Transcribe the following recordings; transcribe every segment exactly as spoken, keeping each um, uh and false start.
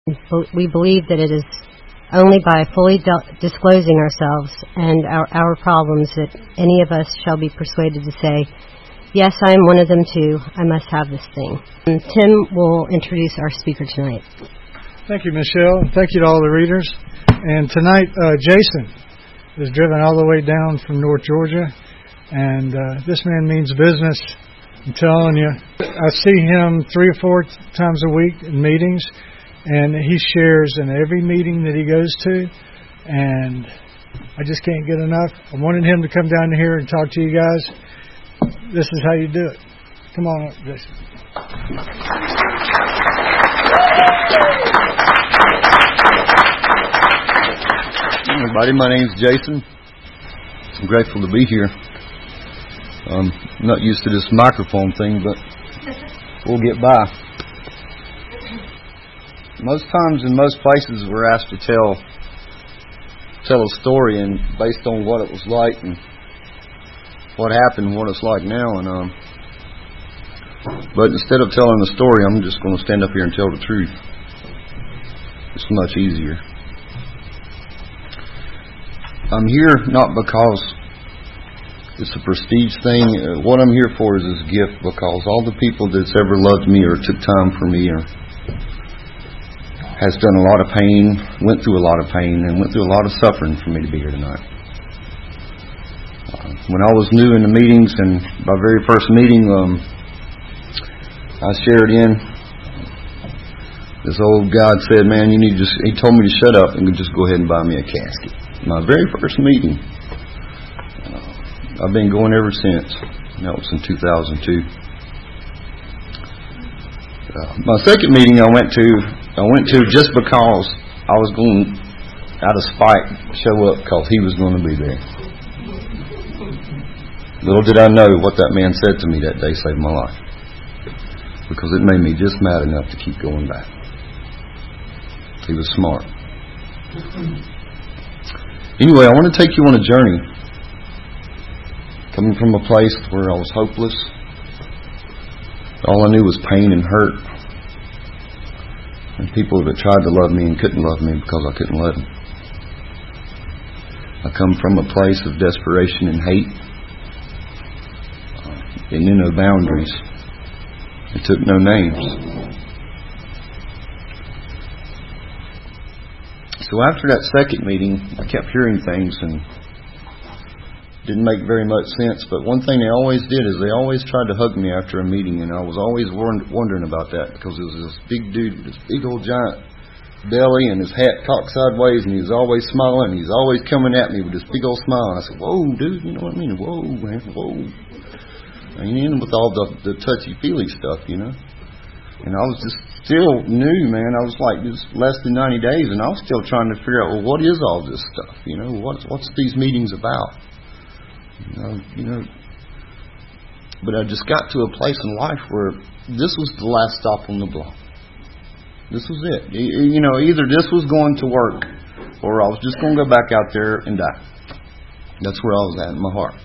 We believe that it is only by fully d- disclosing ourselves and our, our problems that any of us shall be persuaded to say, yes, I am one of them too. I must have this thing. And Tim will introduce our speaker tonight. Thank you, Michelle. Thank you to all the readers. And tonight, uh, Jason is driven all the way down from North Georgia. And uh, this man means business. I'm telling you. I see him three or four times a week in meetings. And he shares in every meeting that he goes to. And I just can't get enough. I wanted him to come down here and talk to you guys. This is how you do it. Come on up, Jason. Everybody, my name's Jason. I'm grateful to be here. Um, I'm not used to this microphone thing, but we'll get by. Most times in most places we're asked to tell tell a story, and based on what it was like and what happened and what it's like now. And um, but instead of telling the story, I'm just going to stand up here and tell the truth. It's much easier. I'm here not because it's a prestige thing. Uh, what I'm here for is this gift, because all the people that's ever loved me or took time for me or has done a lot of pain, went through a lot of pain, and went through a lot of suffering for me to be here tonight. Uh, when I was new in the meetings, and my very first meeting, um, I shared in. This old God said, "Man, you need to just." He told me to shut up and just go ahead and buy me a casket. My very first meeting. Uh, I've been going ever since. That was in two thousand two. Uh, my second meeting I went to, I went to just because I was going, out of spite, show up because he was going to be there. Little did I know what that man said to me that day saved my life, because it made me just mad enough to keep going back. He was smart. Anyway, I want to take you on a journey. Coming from a place where I was hopeless. All I knew was pain and hurt. And people that tried to love me and couldn't love me because I couldn't let them. I come from a place of desperation and hate. It knew no boundaries. It took no names. So after that second meeting, I kept hearing things and didn't make very much sense, but one thing they always did is they always tried to hug me after a meeting, and I was always wondering about that, because it was this big dude, this big old giant belly, and his hat cocked sideways, and he was always smiling, and he's always coming at me with this big old smile. And I said, "Whoa, dude, you know what I mean? Whoa, man, whoa." And in with all the, the touchy-feely stuff, you know. And I was just still new, man. I was like just less than ninety days, and I was still trying to figure out, well, what is all this stuff? You know, what's what's these meetings about? You know, you know, but I just got to a place in life where this was the last stop on the block. This was it. You know, either this was going to work, or I was just going to go back out there and die. That's where I was at in my heart.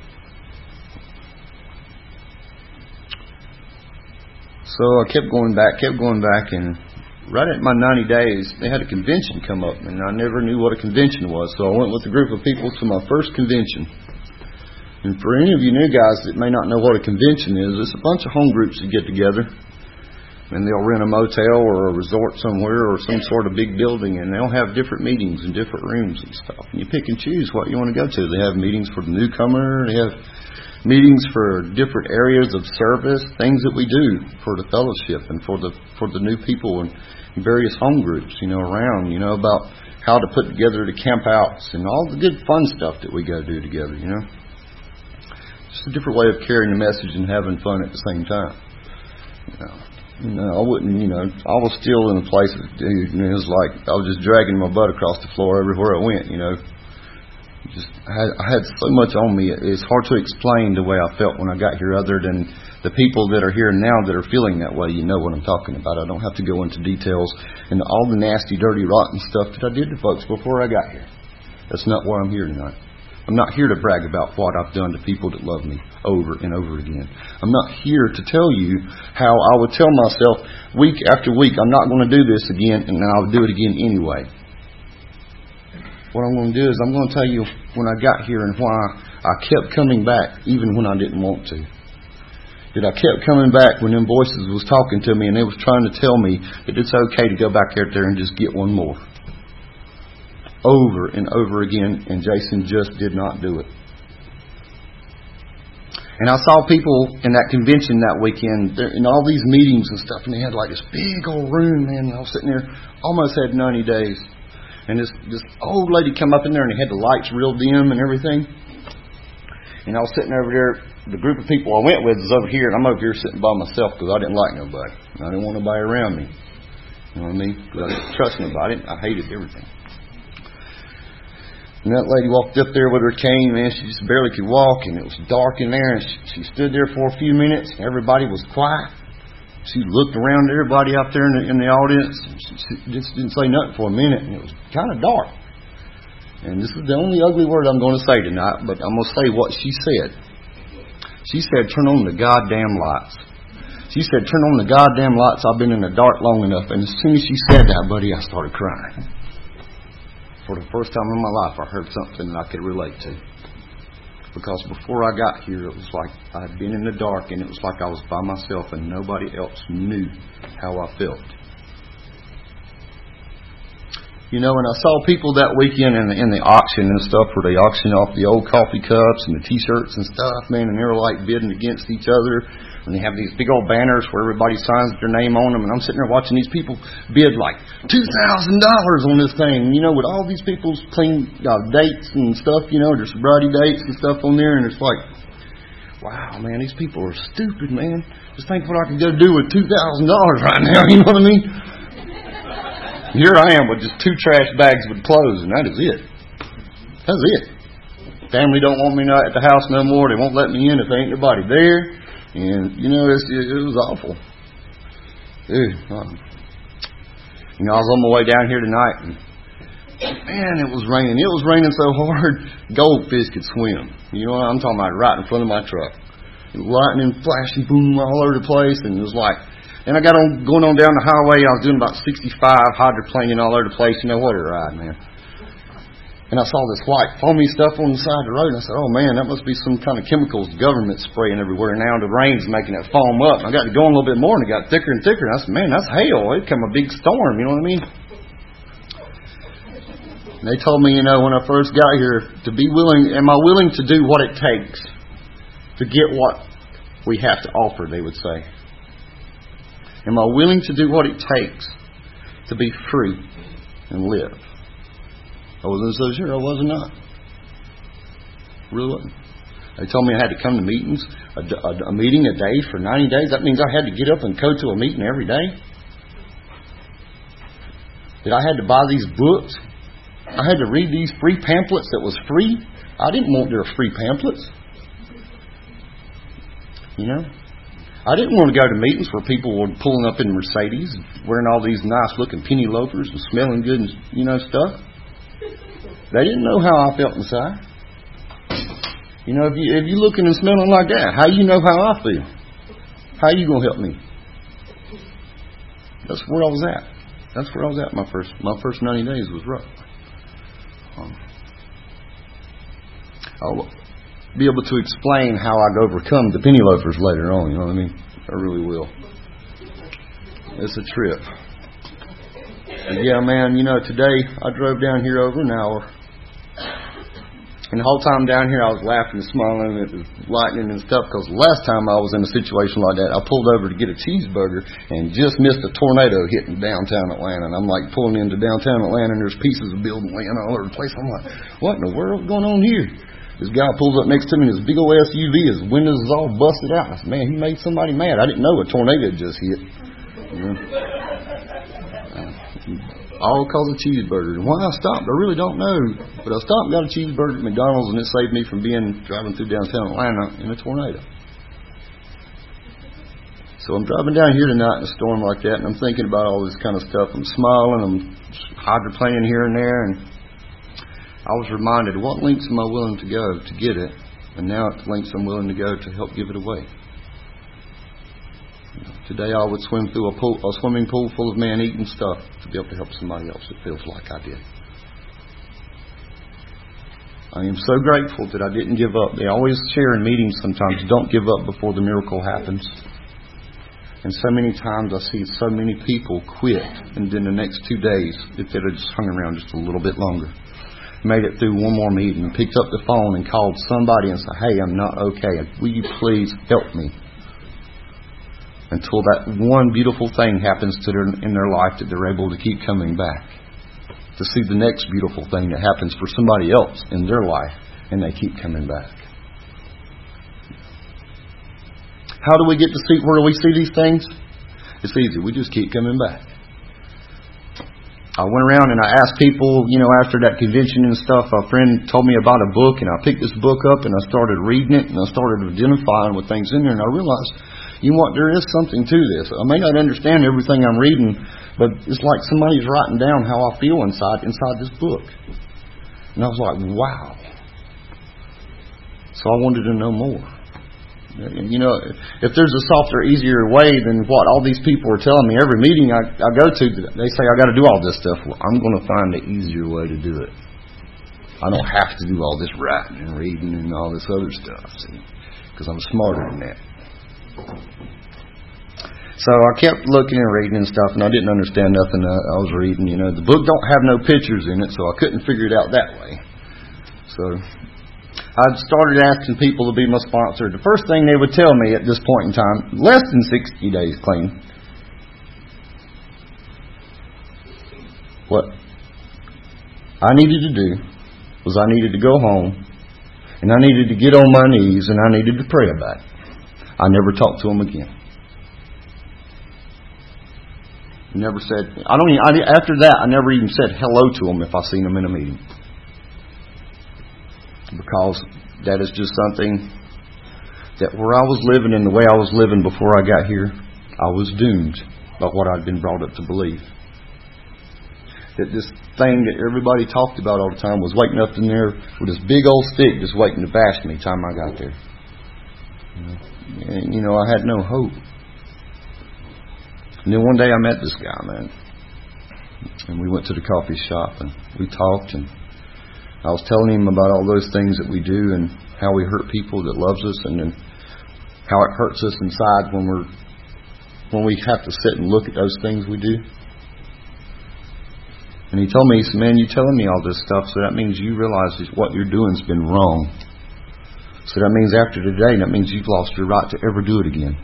So I kept going back, kept going back, and right at my ninety days, they had a convention come up, and I never knew what a convention was. So I went with a group of people to my first convention. And for any of you new guys that may not know what a convention is, it's a bunch of home groups that get together, and they'll rent a motel or a resort somewhere or some sort of big building, and they'll have different meetings in different rooms and stuff. And you pick and choose what you want to go to. They have meetings for the newcomer. They have meetings for different areas of service, things that we do for the fellowship and for the for the new people and various home groups, you know, around, you know, about how to put together the camp outs and all the good fun stuff that we go do together, you know. Just a different way of carrying the message and having fun at the same time. You know, you know I wouldn't, you know, I was still in a place that, dude, it was like I was just dragging my butt across the floor everywhere I went, you know. Just I had, I had so much on me. It's hard to explain the way I felt when I got here, other than the people that are here now that are feeling that way. You know what I'm talking about. I don't have to go into details and all the nasty, dirty, rotten stuff that I did to folks before I got here. That's not why I'm here tonight. I'm not here to brag about what I've done to people that love me over and over again. I'm not here to tell you how I would tell myself week after week, I'm not going to do this again, and then I'll do it again anyway. What I'm going to do is I'm going to tell you when I got here and why I kept coming back even when I didn't want to. That I kept coming back when them voices was talking to me and they was trying to tell me that it's okay to go back out there and just get one more. Over and over again, and Jason just did not do it. And I saw people in that convention that weekend, in all these meetings and stuff, and they had like this big old room, man. And I was sitting there, almost had ninety days. And this this old lady come up in there, and they had the lights real dim and everything. And I was sitting over there. The group of people I went with was over here, and I'm over here sitting by myself because I didn't like nobody. I didn't want nobody around me. You know what I mean? Because I didn't trust nobody. I hated everything. And that lady walked up there with her cane, man. She just barely could walk, and it was dark in there. And she, she stood there for a few minutes, and everybody was quiet. She looked around at everybody out there in the, in the audience. And she, she just didn't say nothing for a minute, and it was kind of dark. And this is the only ugly word I'm going to say tonight, but I'm going to say what she said. She said, turn on the goddamn lights. She said, turn on the goddamn lights. I've been in the dark long enough. And as soon as she said that, buddy, I started crying. For the first time in my life, I heard something that I could relate to. Because before I got here, it was like I had been in the dark, and it was like I was by myself and nobody else knew how I felt. You know, and I saw people that weekend in the, in the auction and stuff where they auction off the old coffee cups and the T-shirts and stuff, man, and they were like bidding against each other. And they have these big old banners where everybody signs their name on them. And I'm sitting there watching these people bid like two thousand dollars on this thing, you know, with all these people's clean uh, dates and stuff, you know, their sobriety dates and stuff on there. And it's like, wow, man, these people are stupid, man. Just think what I could go do with two thousand dollars right now, you know what I mean? Here I am with just two trash bags with clothes, and that is it. That's it. Family don't want me at the house no more. They won't let me in if there ain't nobody there. And, you know, it's, it, it was awful. Dude, um, you know, I was on my way down here tonight, and man, it was raining. It was raining so hard, goldfish could swim. You know what I'm talking about? Right in front of my truck. Lightning flashing, boom, all over the place, and it was like, and I got on going on down the highway. I was doing about sixty-five, hydroplaning all over the place. You know what a ride, man. And I saw this white foamy stuff on the side of the road, and I said, oh, man, that must be some kind of chemicals the government's spraying everywhere. And now the rain's making it foam up. And I got to going a little bit more, and it got thicker and thicker. And I said, man, that's hail. It became a big storm, you know what I mean? And they told me, you know, when I first got here, to be willing, am I willing to do what it takes to get what we have to offer, they would say. Am I willing to do what it takes to be free and live? I wasn't so sure I was or not. Really wasn't. They told me I had to come to meetings, a, a, a meeting a day for ninety days. That means I had to get up and go to a meeting every day. That I had to buy these books. I had to read these free pamphlets that was free. I didn't want their free pamphlets. You know? I didn't want to go to meetings where people were pulling up in Mercedes, wearing all these nice-looking penny loafers and smelling good and, you know, stuff. They didn't know how I felt inside. You know, if you if you looking and smelling like that, how you know how I feel? How you gonna help me? That's where I was at. That's where I was at. My first my first ninety days was rough. Um, I'll be able to explain how I overcome the penny loafers later on. You know what I mean? I really will. It's a trip. And yeah, man. You know, today I drove down here over an hour. And the whole time down here, I was laughing and smiling at the lightning and stuff, because last time I was in a situation like that, I pulled over to get a cheeseburger and just missed a tornado hitting downtown Atlanta. And I'm like pulling into downtown Atlanta, and there's pieces of building laying all over the place. I'm like, what in the world is going on here? This guy pulls up next to me in his big old S U V. His windows is all busted out. I said, man, he made somebody mad. I didn't know a tornado just hit. You know? All because of cheeseburgers. And why I stopped, I really don't know. But I stopped and got a cheeseburger at McDonald's, and it saved me from being driving through downtown Atlanta in a tornado. So I'm driving down here tonight in a storm like that, and I'm thinking about all this kind of stuff. I'm smiling, I'm hydroplaning here and there, and I was reminded, what lengths am I willing to go to get it? And now it's lengths I'm willing to go to help give it away. Today I would swim through a, pool, a swimming pool full of men eating stuff to be able to help somebody else that feels like I did. I am so grateful that I didn't give up. They always share in meetings sometimes, don't give up before the miracle happens. And so many times I see so many people quit, and then the next two days, if they'd have just hung around just a little bit longer, made it through one more meeting, picked up the phone and called somebody and said, hey, I'm not okay. Will you please help me? Until that one beautiful thing happens to their, in their life that they're able to keep coming back. To see the next beautiful thing that happens for somebody else in their life, and they keep coming back. How do we get to see, where do we see these things? It's easy. We just keep coming back. I went around and I asked people, you know, after that convention and stuff, a friend told me about a book, and I picked this book up and I started reading it, and I started identifying with things in there, and I realized, you know what, there is something to this. I may not understand everything I'm reading, but it's like somebody's writing down how I feel inside inside this book. And I was like, wow. So I wanted to know more. You know, if there's a softer, easier way than what all these people are telling me, every meeting I, I go to, they say I got to do all this stuff. Well, I'm going to find the easier way to do it. I don't have to do all this writing and reading and all this other stuff, see, because I'm smarter than that. So I kept looking and reading and stuff, and I didn't understand nothing I was reading. You know, the book don't have no pictures in it, so I couldn't figure it out that way. So I started asking people to be my sponsor. The first thing they would tell me at this point in time, less than sixty days clean. What I needed to do was I needed to go home, and I needed to get on my knees, and I needed to pray about it. I never talked to them again. Never said, I don't even, I, after that, I never even said hello to them if I seen them in a meeting. Because that is just something that where I was living and the way I was living before I got here, I was doomed by what I'd been brought up to believe. That this thing that everybody talked about all the time was waiting up in there with this big old stick just waiting to bash me time I got there. And, you know, I had no hope. And then one day I met this guy, man. And we went to the coffee shop and we talked, and I was telling him about all those things that we do and how we hurt people that loves us, and then how it hurts us inside when we're when we have to sit and look at those things we do. And he told me, he said, man, you're telling me all this stuff, so that means you realize that what you're doing's been wrong. So that means after today, that means you've lost your right to ever do it again.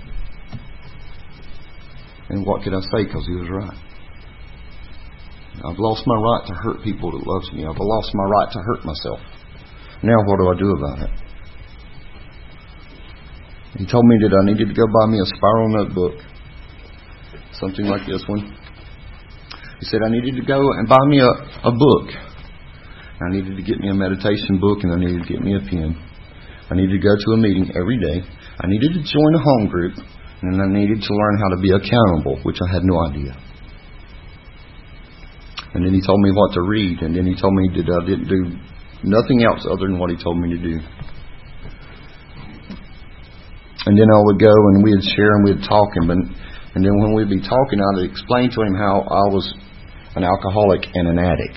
And what could I say? Because he was right. I've lost my right to hurt people that loves me. I've lost my right to hurt myself. Now what do I do about it? He told me that I needed to go buy me a spiral notebook. Something like this one. He said I needed to go and buy me a, a book. I needed to get me a meditation book, and I needed to get me a pen. I needed to go to a meeting every day. I needed to join a home group. And I needed to learn how to be accountable, which I had no idea. And then he told me what to read. And then he told me that I didn't do nothing else other than what he told me to do. And then I would go and we'd share and we'd talk. And, and then when we'd be talking, I'd explain to him how I was an alcoholic and an addict.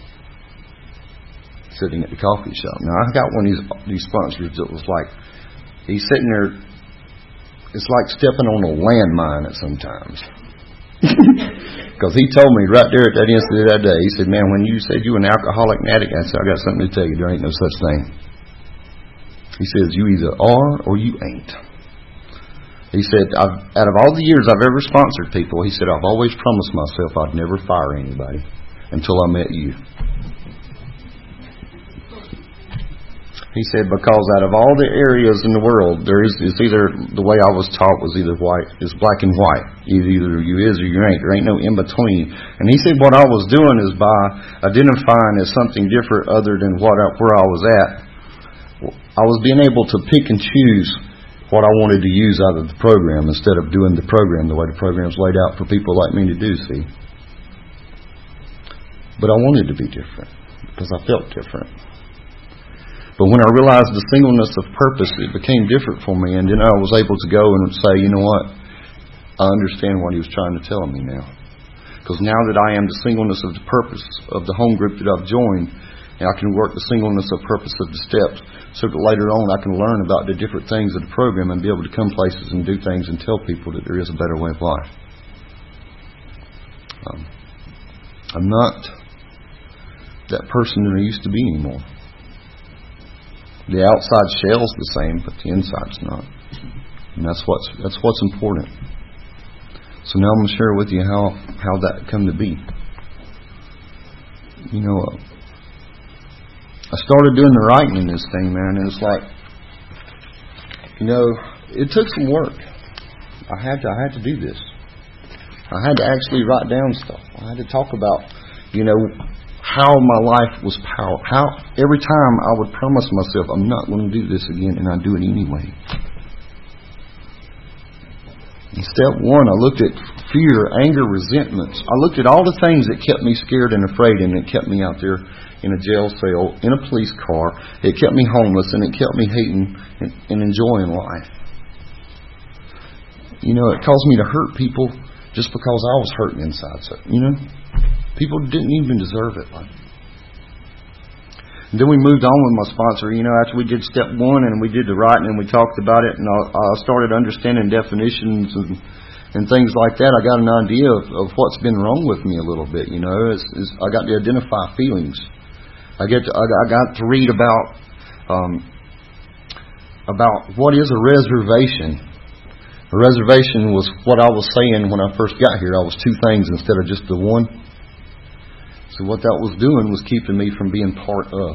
Sitting at the coffee shop. Now, I got one of these, these sponsors that was like, he's sitting there. It's like stepping on a landmine at sometimes. Because he told me right there at that instant that day, he said, man, when you said you were an alcoholic and addict, I said, I got something to tell you. There ain't no such thing. He says, you either are or you ain't. He said, I've, out of all the years I've ever sponsored people, he said, I've always promised myself I'd never fire anybody until I met you. He said, because out of all the areas in the world, there is it's either the way I was taught was either white, is black and white. Either you is or you ain't. There ain't no in between. And he said, what I was doing is by identifying as something different other than what I, where I was at, I was being able to pick and choose what I wanted to use out of the program instead of doing the program the way the program's laid out for people like me to do. See, but I wanted to be different. because I felt different. But when I realized the singleness of purpose, it became different for me, and then I was able to go and say, you know what, I understand what he was trying to tell me now. Because now that I am the singleness of the purpose of the home group that I've joined, and I can work the singleness of purpose of the steps, so that later on I can learn about the different things of the program and be able to come places and do things and tell people that there is a better way of life. Um, I'm not that person that I used to be anymore. The outside shell's the same, but the inside's not. And that's what's that's what's important. So now I'm going to share with you how, how that come to be. You know, uh, I started doing the writing in this thing, man, and it's like, you know, it took some work. I had to I had to do this. I had to actually write down stuff. I had to talk about, you know, how my life was power. How every time I would promise myself, I'm not going to do this again, and I do it anyway. In step one, I looked at fear, anger, resentments. I looked at all the things that kept me scared and afraid, and it kept me out there in a jail cell, in a police car. It kept me homeless, and it kept me hating and, and enjoying life. You know, it caused me to hurt people just because I was hurting inside. So, you know, people didn't even deserve it. Like. And then we moved on with my sponsor. You know, after we did step one and we did the writing and we talked about it, and I, I started understanding definitions and, and things like that. I got an idea of, of what's been wrong with me a little bit. You know, it's, it's, I got to identify feelings. I get to, I, I got to read about um, about what is a reservation. A reservation was what I was saying when I first got here. I was two things instead of just the one. So what that was doing was keeping me from being part of.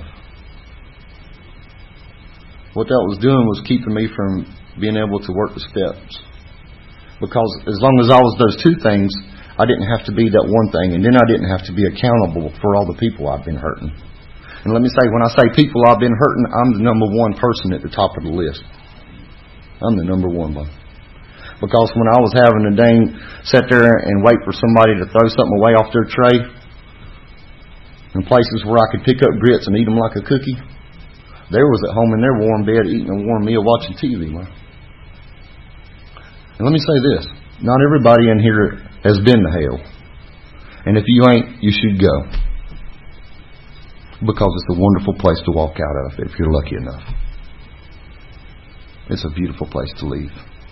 What that was doing was keeping me from being able to work the steps. Because as long as I was those two things, I didn't have to be that one thing. And then I didn't have to be accountable for all the people I've been hurting. And let me say, when I say people I've been hurting, I'm the number one person at the top of the list. I'm the number one one. Because when I was having to dang sit there and wait for somebody to throw something away off their tray, in places where I could pick up grits and eat them like a cookie, there was at home in their warm bed eating a warm meal watching T V. Man. And let me say this. Not everybody in here has been to hell. And if you ain't, you should go. Because it's a wonderful place to walk out of if you're lucky enough. It's a beautiful place to leave.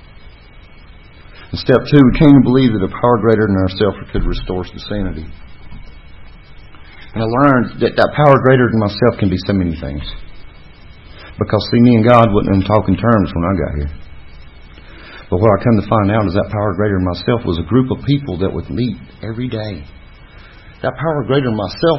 In step two, we came to believe that a power greater than ourselves could restore us to sanity. And I learned that that power greater than myself can be so many things. Because, see, me and God wasn't in talking terms when I got here. But what I come to find out is that power greater than myself was a group of people that would meet every day. That power greater than myself,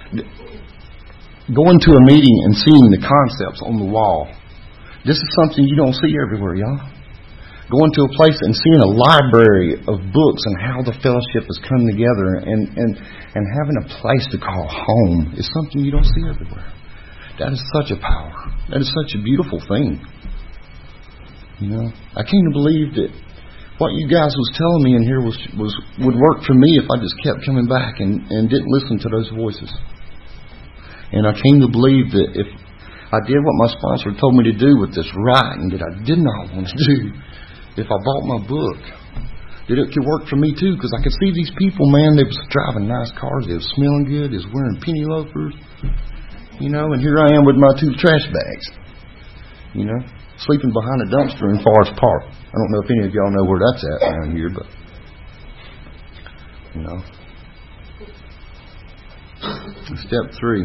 going to a meeting and seeing the concepts on the wall. This is something you don't see everywhere, y'all. Going to a place and seeing a library of books and how the fellowship has come together and, and, and having a place to call home is something you don't see everywhere. That is such a power. That is such a beautiful thing. You know, I came to believe that what you guys was telling me in here was, was would work for me if I just kept coming back and, and didn't listen to those voices. And I came to believe that if I did what my sponsor told me to do with this writing that I did not want to do, if I bought my book, that it could work for me too, because I could see these people, man, they was driving nice cars, they was smelling good, they was wearing penny loafers, you know, and here I am with my two trash bags, you know, sleeping behind a dumpster in Forest Park. I don't know if any of y'all know where that's at around here, but, you know. Step three.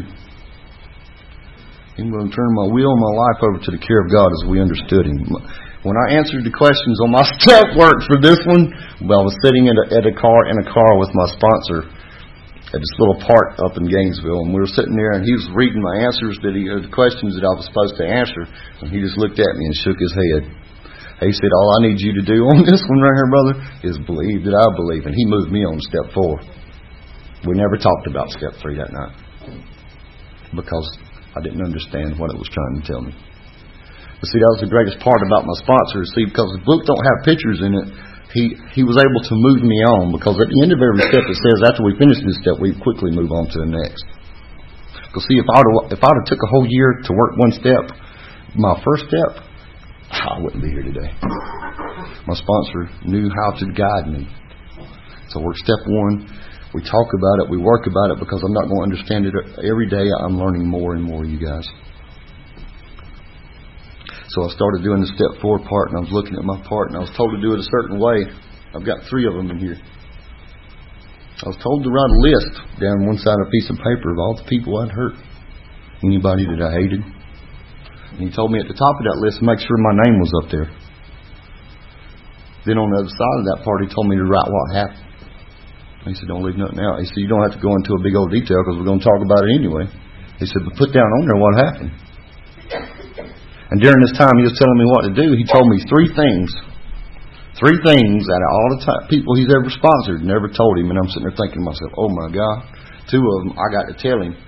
I'm going to turn my will and my life over to the care of God as we understood Him. When I answered the questions on my step work for this one, well, I was sitting at a, at a car in a car with my sponsor at this little park up in Gainesville, and we were sitting there, and he was reading my answers that he, or the questions that I was supposed to answer, and he just looked at me and shook his head. He said, "All I need you to do on this one right here, brother, is believe that I believe." And he moved me on to step four. We never talked about step three that night because I didn't understand what it was trying to tell me. But see, that was the greatest part about my sponsor. See, because the book don't have pictures in it, he, he was able to move me on. Because at the end of every step, it says after we finish this step, we quickly move on to the next. Because see, if I'd have, if I'd have took a whole year to work one step, my first step, I wouldn't be here today. My sponsor knew how to guide me. So work step one. We talk about it. We work about it because I'm not going to understand it every day. I'm learning more and more, you guys. So I started doing the step four part, and I was looking at my part, and I was told to do it a certain way. I've got three of them in here. I was told to write a list down one side of a piece of paper of all the people I'd hurt, anybody that I hated. And he told me at the top of that list to make sure my name was up there. Then on the other side of that part, he told me to write what happened. He said, don't leave nothing out. He said, you don't have to go into a big old detail because we're going to talk about it anyway. He said, but put down on there what happened. And during this time he was telling me what to do, he told me three things. Three things out of all the time, people he's ever sponsored, never told him. And I'm sitting there thinking to myself, oh my God. Two of them, I got to tell him.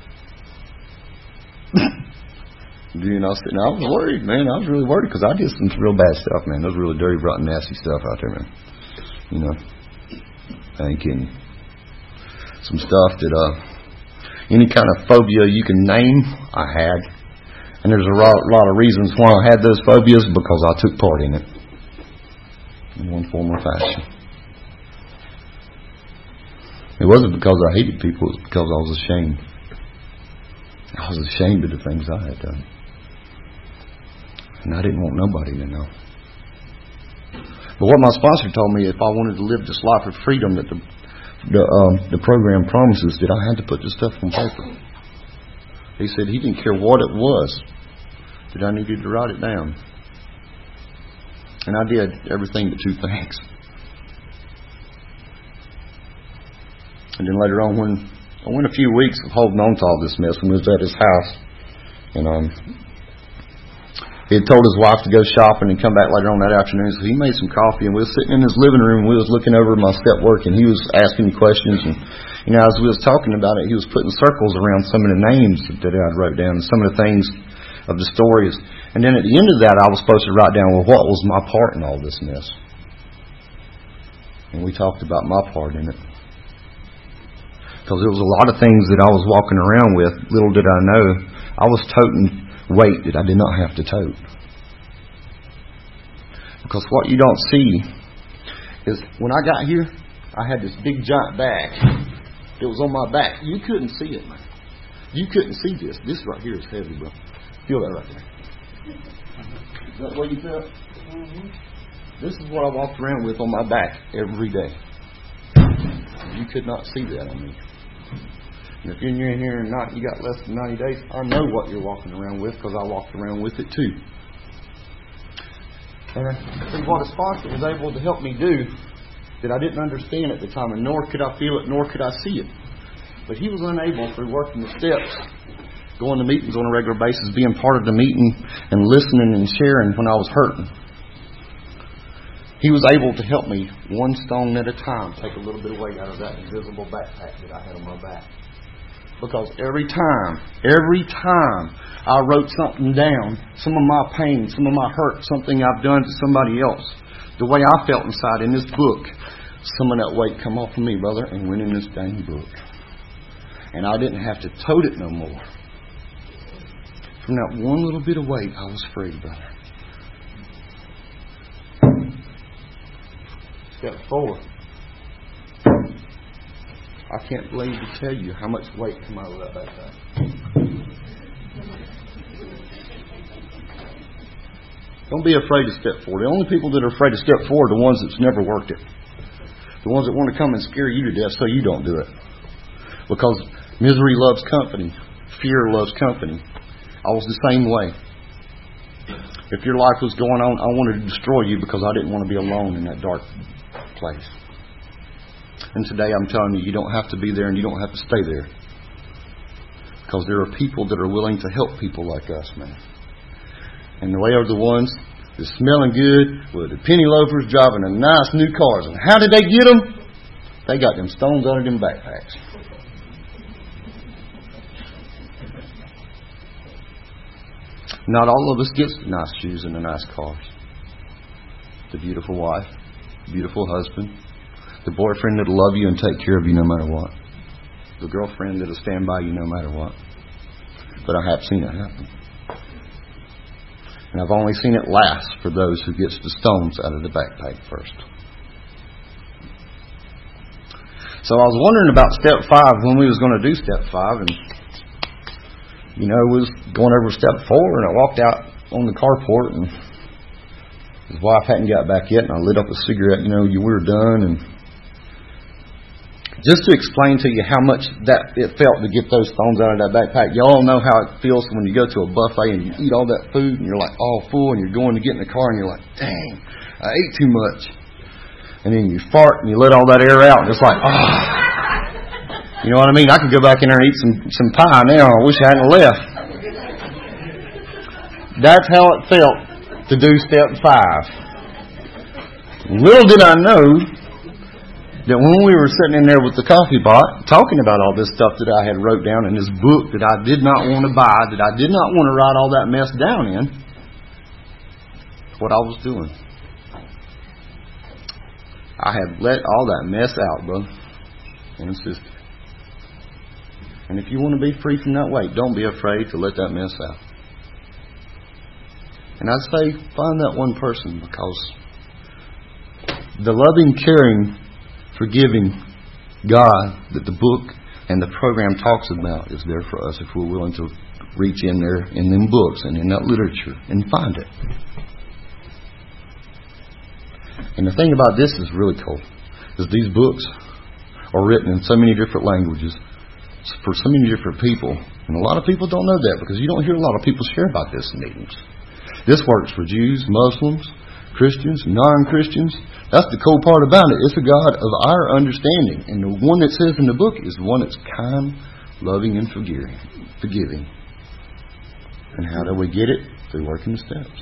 You know, I was worried, man. I was really worried because I did some real bad stuff, man. There was really dirty, rotten, nasty stuff out there, man. You know, I ain't kidding. Some stuff that, uh, any kind of phobia you can name, I had. And there's a lot, lot of reasons why I had those phobias because I took part in it. In one form or fashion. It wasn't because I hated people, it was because I was ashamed. I was ashamed of the things I had done. And I didn't want nobody to know. But what my sponsor told me, if I wanted to live this life of freedom that the the, um, the program promises, that I had to put this stuff on paper. He said he didn't care what it was, that I needed to write it down. And I did everything but two things. And then later on, when I went a few weeks of holding on to all this mess, when we was at his house, and um, he had told his wife to go shopping and come back later on that afternoon. So he made some coffee, and we were sitting in his living room. And we was looking over my step work, and he was asking me questions. And you know, as we was talking about it, he was putting circles around some of the names that I wrote down, and some of the things of the stories. And then at the end of that, I was supposed to write down, well, what was my part in all this mess? And we talked about my part in it. Because there was a lot of things that I was walking around with, little did I know, I was toting weight that I did not have to tote. Because what you don't see is when I got here, I had this big giant bag. It was on my back. You couldn't see it, man. You couldn't see this. This right here is heavy, bro. Feel that right there. Is that what you felt? Mm-hmm. This is what I walked around with on my back every day. You could not see that on me. And if you're in here and not, you got less than ninety days, I know what you're walking around with because I walked around with it too. And I think what a sponsor was able to help me do that I didn't understand at the time, and nor could I feel it, nor could I see it. But he was unable, through working the steps, going to meetings on a regular basis, being part of the meeting and listening and sharing when I was hurting. He was able to help me one stone at a time take a little bit of weight out of that invisible backpack that I had on my back. Because every time, every time I wrote something down, some of my pain, some of my hurt, something I've done to somebody else, the way I felt inside in this book, some of that weight come off of me, brother, and went in this dang book. And I didn't have to tote it no more. From that one little bit of weight, I was free, brother. Step four. I can't believe to tell you how much weight came out of that backpack. Don't be afraid of step four. The only people that are afraid of step four are the ones that's never worked it. The ones that want to come and scare you to death so you don't do it. Because misery loves company. Fear loves company. I was the same way. If your life was going on, I wanted to destroy you because I didn't want to be alone in that dark place. And today I'm telling you, you don't have to be there and you don't have to stay there. Because there are people that are willing to help people like us, man. And they are the ones that's smelling good with the penny loafers driving a nice new cars. And how did they get them? They got them stones out of them backpacks. Not all of us gets the nice shoes and the nice cars. The beautiful wife, the beautiful husband, the boyfriend that'll love you and take care of you no matter what. the girlfriend that'll stand by you no matter what. But I have seen it happen. And I've only seen it last for those who gets the stones out of the backpack first. So I was wondering about step five when we was going to do step five, and you know, we was going over step four, and I walked out on the carport, and his wife hadn't got back yet, and I lit up a cigarette. You know, you were done, and just to explain to you how much that it felt to get those stones out of that backpack. Y'all know how it feels when you go to a buffet and you eat all that food, and you're like all full, and you're going to get in the car, and you're like, dang, I ate too much. And then you fart and you let all that air out, and it's like, oh. You know what I mean? I could go back in there and eat some, some pie now. I wish I hadn't left. That's how it felt to do step five. Little did I know that when we were sitting in there with the coffee pot, talking about all this stuff that I had wrote down in this book that I did not want to buy, that I did not want to write all that mess down in, what I was doing. I have let all that mess out, brother and sister. And if you want to be free from that weight, don't be afraid to let that mess out. And I'd say find that one person, because the loving, caring, forgiving God that the book and the program talks about is there for us if we're willing to reach in there in them books and in that literature and find it. And the thing about this is really cool, is these books are written in so many different languages for so many different people. And a lot of people don't know that, because you don't hear a lot of people share about this in meetings. This works for Jews, Muslims, Christians, non-Christians. That's the cool part about it. It's a God of our understanding. And the one that says in the book is the one that's kind, loving, and forgiving. forgiving. And how do we get it? Through working the steps.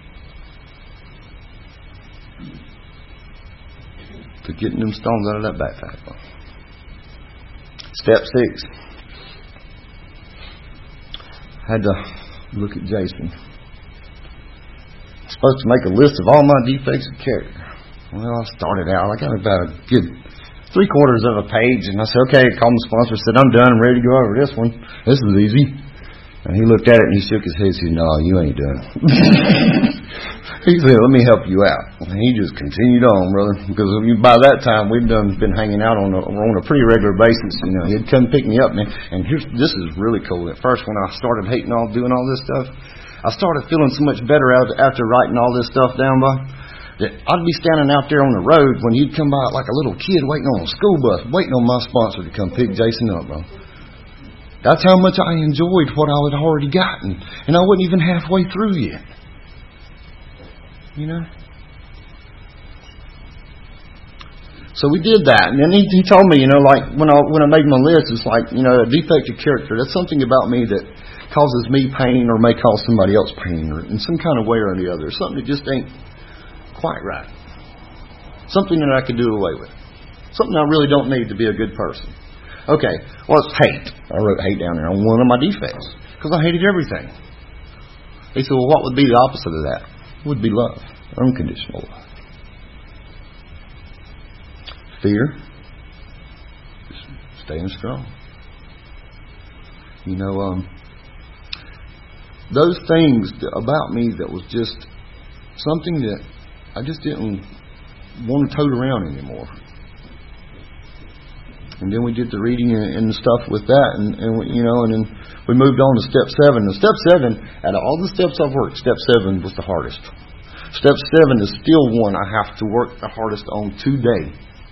To getting them stones out of that backpack. Step six. Had to look at Jason. Supposed to make a list of all my defects of character. Well, I started out. I got about a good three quarters of a page, and I said, okay, called my sponsor, said, I'm done. I'm ready to go over this one. This is easy. And he looked at it and he shook his head and said, no, you ain't done. He said, let me help you out. And he just continued on, brother, because by that time we'd done been hanging out on a, on a pretty regular basis. You know, he'd come pick me up, man. And here's this is really cool. At first, when I started hating all doing all this stuff, I started feeling so much better after writing all this stuff down by that I'd be standing out there on the road when he'd come by like a little kid waiting on a school bus, waiting on my sponsor to come pick Jason up, bro. That's how much I enjoyed what I had already gotten, and I wasn't even halfway through yet. You know? So we did that, and then he, he told me, you know, like when I when I made my list, it's like, you know, a defective character. That's something about me that causes me pain or may cause somebody else pain, or in some kind of way or the other. Something that just ain't quite right. Something that I could do away with. Something I really don't need to be a good person. Okay, well, it's hate. I wrote hate down there on one of my defects because I hated everything. He said, well, what would be the opposite of that? It would be love, unconditional love. Fear, staying strong. You know, um, those things about me that was just something that I just didn't want to tote around anymore. And then we did the reading and, and stuff with that, and, and you know, and then we moved on to step seven. And step seven, out of all the steps I've worked, step seven was the hardest. Step seven is still one I have to work the hardest on today.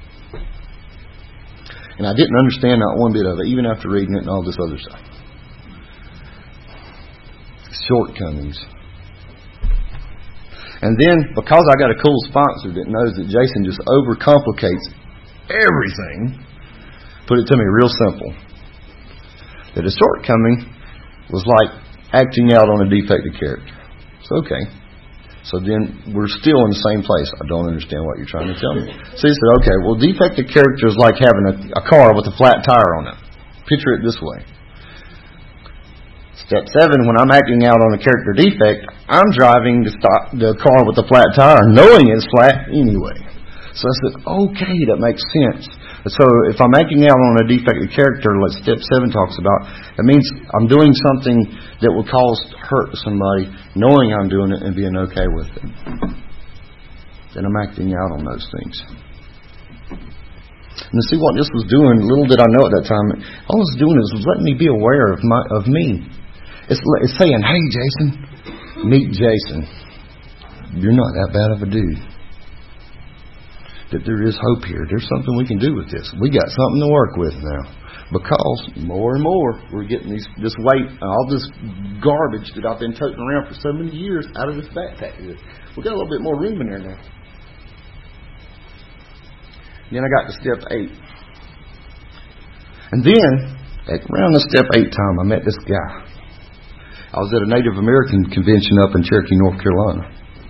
And I didn't understand not one bit of it, even after reading it and all this other stuff. Shortcomings. And then, because I got a cool sponsor that knows that Jason just overcomplicates everything, put it to me real simple. That a shortcoming was like acting out on a defective character. So, okay. So then we're still in the same place. I don't understand what you're trying to tell me. So he said, okay, well, defective character is like having a, a car with a flat tire on it. Picture it this way. Step seven, when I'm acting out on a character defect, I'm driving the, stop, the car with the flat tire knowing it's flat anyway. So I said, okay, that makes sense. So if I'm acting out on a defective character, like step seven talks about, it means I'm doing something that will cause hurt to somebody, knowing I'm doing it and being okay with it. Then I'm acting out on those things. And to see what this was doing, little did I know at that time, all it was doing is letting me be aware of my of me. It's, it's saying, hey, Jason, meet Jason. You're not that bad of a dude. That there is hope here. There's something we can do with this. We got something to work with now. Because more and more we're getting these, this weight, all this garbage that I've been toting around for so many years out of this backpack. We got a little bit more room in there now. Then I got to step eight. And then, at around the step eight time, I met this guy. I was at a Native American convention up in Cherokee, North Carolina.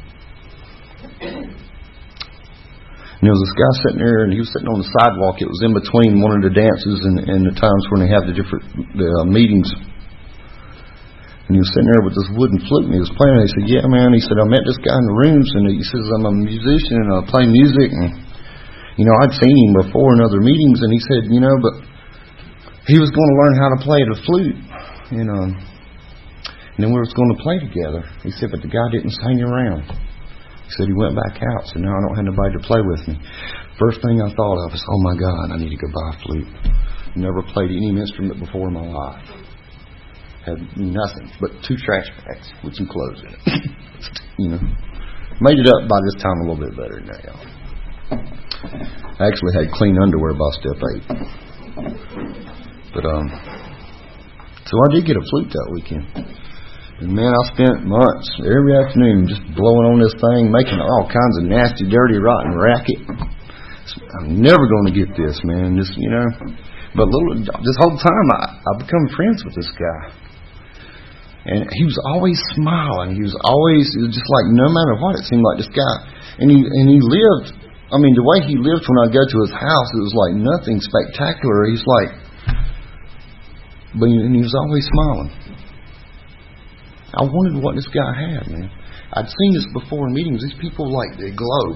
And there was this guy sitting there, and he was sitting on the sidewalk. It was in between one of the dances and, and the times when they have the different the, uh, meetings. And he was sitting there with this wooden flute, and he was playing. And he said, yeah, man. He said, I met this guy in the rooms, and he says, I'm a musician, and I play music. And, you know, I'd seen him before in other meetings, and he said, you know, but he was going to learn how to play the flute, you know. And then we were going to play together. He said, but the guy didn't hang around. He said he went back out. So now I don't have nobody to play with me. First thing I thought of was, oh my God, I need to go buy a flute. Never played any instrument before in my life. Had nothing but two trash bags with some clothes in it. You know, made it up by this time a little bit better than that, y'all. I actually had clean underwear by step eight. But um, so I did get a flute that weekend. And man, I spent months every afternoon just blowing on this thing, making all kinds of nasty, dirty, rotten racket. I'm never going to get this, man. Just, you know. But little, this whole time, I, I become friends with this guy. And he was always smiling. He was always, it was just like, no matter what, it seemed like this guy. And he and he lived, I mean, the way he lived when I go to his house, it was like nothing spectacular. He's like, but he, and he was always smiling. I wanted what this guy had, man. I'd seen this before in meetings. These people, like, they glow.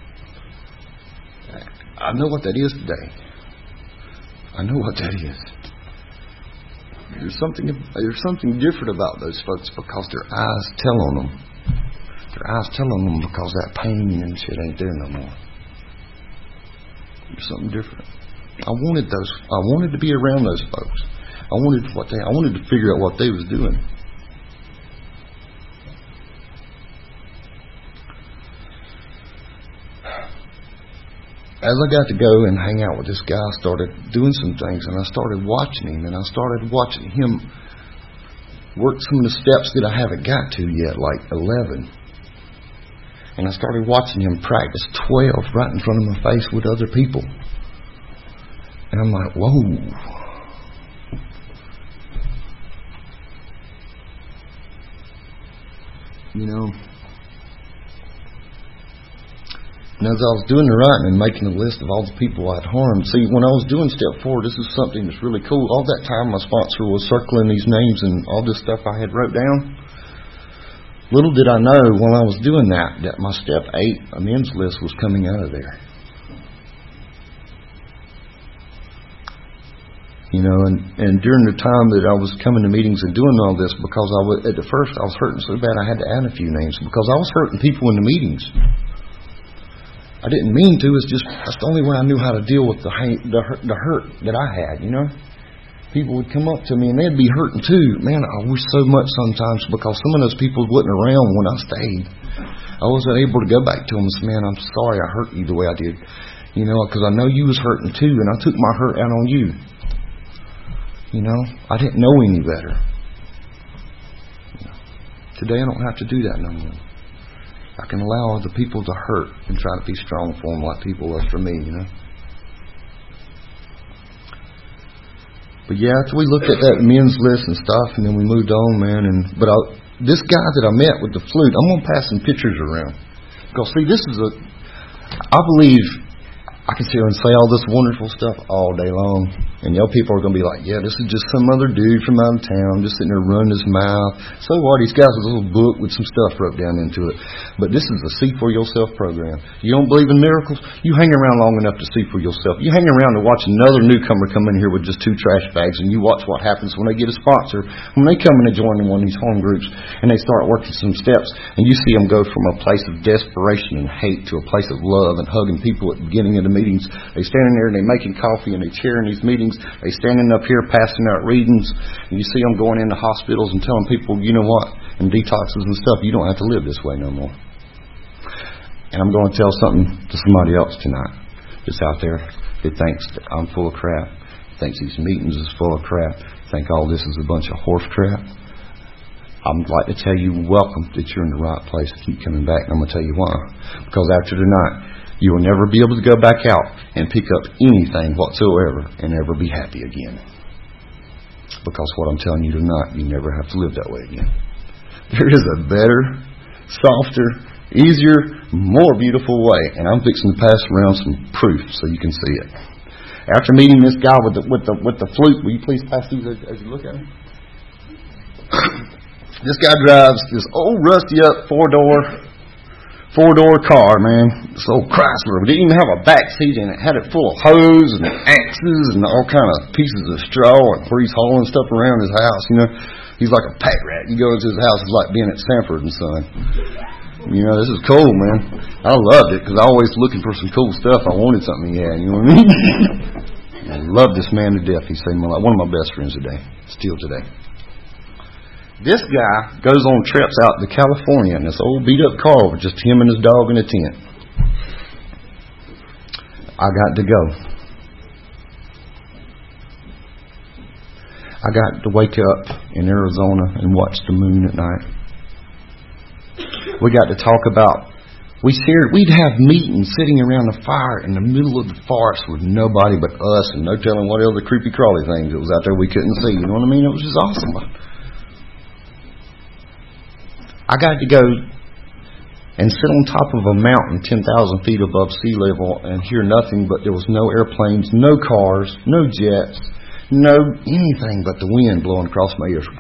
I know what that is today. I know what that is. There's something there's something different about those folks because their eyes tell on them. Their eyes tell on them because that pain and shit ain't there no more. There's something different. I wanted those. I wanted to be around those folks. I wanted what they. I wanted to figure out what they was doing. As I got to go and hang out with this guy, I started doing some things, and I started watching him, and I started watching him work some of the steps that I haven't got to yet, like eleven. And I started watching him practice twelve right in front of my face with other people. And I'm like, whoa. You know, and as I was doing the writing and making a list of all the people I'd harmed, see, when I was doing step four, this is something that's really cool. All that time my sponsor was circling these names and all this stuff I had wrote down. Little did I know while I was doing that, that my step eight amends list was coming out of there. You know, and, and during the time that I was coming to meetings and doing all this, because I was, at the first I was hurting so bad I had to add a few names because I was hurting people in the meetings. I didn't mean to. It's just that's the only way I knew how to deal with the the hurt, the hurt that I had. You know, people would come up to me and they'd be hurting too. Man, I wish so much sometimes because some of those people wasn't around when I stayed. I wasn't able to go back to them and say, "Man, I'm sorry I hurt you the way I did." You know, because I know you was hurting too, and I took my hurt out on you. You know, I didn't know any better. Today I don't have to do that no more. I can allow other people to hurt and try to be strong for them like people was for me, you know. But yeah, after we looked at that men's list and stuff, and then we moved on, man. And but I, this guy that I met with the flute, I'm gonna pass some pictures around. Because see, this is a, I believe I can sit here and say all this wonderful stuff all day long. And y'all people are going to be like, yeah, this is just some other dude from out of town just sitting there running his mouth. So what? He's got a little book with some stuff wrote down into it. But this is a see for yourself program. You don't believe in miracles? You hang around long enough to see for yourself. You hang around to watch another newcomer come in here with just two trash bags, and you watch what happens when they get a sponsor, when they come in and join in one of these home groups, and they start working some steps, and you see them go from a place of desperation and hate to a place of love and hugging people at the beginning of the meetings. They standing there and they making coffee and they chairing these meetings. They standing up here passing out readings, and you see them going into hospitals and telling people, you know what, and detoxes and stuff, you don't have to live this way no more. And I'm going to tell something to somebody else tonight that's out there that thinks that I'm full of crap, thinks these meetings is full of crap, think all this is a bunch of horse crap. I'd like to tell you, welcome, that you're in the right place. Keep coming back, and I'm going to tell you why. Because after tonight, you will never be able to go back out and pick up anything whatsoever and ever be happy again. Because what I'm telling you tonight, you never have to live that way again. There is a better, softer, easier, more beautiful way. And I'm fixing to pass around some proof so you can see it. After meeting this guy with the, with the, with the flute, will you please pass these as, as you look at him? This guy drives this old rusty up four-door four-door car, man. This old Chrysler. We didn't even have a back seat in it. It had it full of hose and axes and all kind of pieces of straw and where he's hauling stuff around his house. You know, he's like a pack rat. You go into his house, it's like being at Sanford and Son. You know, this is cool, man. I loved it because I always looking for some cool stuff. I wanted something he had. You know what I mean? I love this man to death. He saved my life. One of my best friends today. Still today. This guy goes on trips out to California in this old beat-up car with just him and his dog in a tent. I got to go. I got to wake up in Arizona and watch the moon at night. We got to talk about, we shared, we'd have meetings sitting around a fire in the middle of the forest with nobody but us and no telling what other creepy crawly things that was out there we couldn't see. You know what I mean? It was just awesome. I got to go and sit on top of a mountain ten thousand feet above sea level and hear nothing but there was no airplanes, no cars, no jets, no anything but the wind blowing across my ears.